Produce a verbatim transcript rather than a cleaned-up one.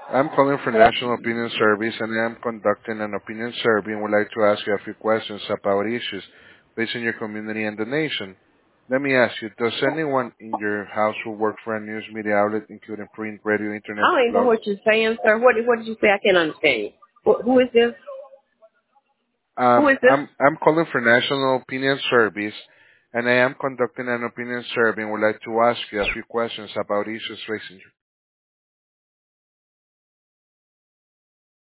I'm calling for Hello? National Opinion Service, and I am conducting an opinion survey and would like to ask you a few questions about issues facing your community and the nation. Let me ask you, does anyone in your household work for a news media outlet, including print, radio, I internet, don't even know blog? what you're saying, sir. What, what did you say? I can't understand you. Wh- who is this? Who Um, is this? I'm I'm calling for National Opinion Service, and I am conducting an opinion survey and would like to ask you a few questions about issues facing